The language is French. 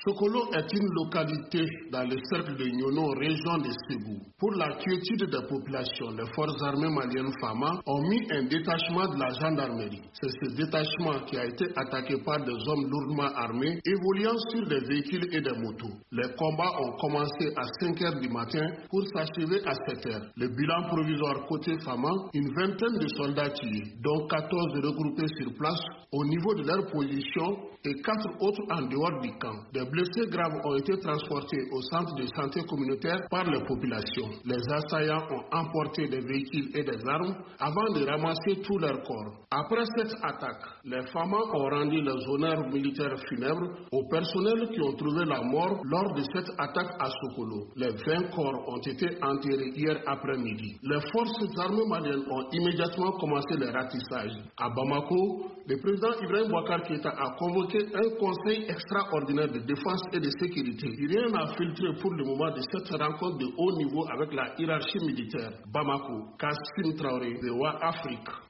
Sokolo est une localité dans le cercle de Nyono, région de Ségou. Pour la quiétude des populations, les forces armées maliennes FAMA ont mis un détachement de la gendarmerie. C'est ce détachement qui a été attaqué par des hommes lourdement armés, évoluant sur des véhicules et des motos. Les combats ont commencé à 5 h du matin pour s'achever à 7 h. Le bilan provisoire côté FAMA, une vingtaine de soldats tués, dont 14 regroupés sur place au niveau de leur position et 4 autres en dehors du camp. Des blessés graves ont été transportés au centre de santé communautaire par les populations. Les assaillants ont emporté des véhicules et des armes avant de ramasser tous leurs corps. Après cette attaque, les FAMA ont rendu les honneurs militaires funèbres aux personnels qui ont trouvé la mort lors de cette attaque à Sokolo. Les 20 corps ont été enterrés hier après-midi. Les forces armées maliennes ont immédiatement commencé les ratissages. À Bamako, le président Ibrahim Boubacar Keïta a convoqué un conseil extraordinaire de défense et de sécurité. Rien n'a filtré pour le moment de cette rencontre de haut niveau avec la hiérarchie militaire. Bamako, Kassim Traoré, VOA Afrique.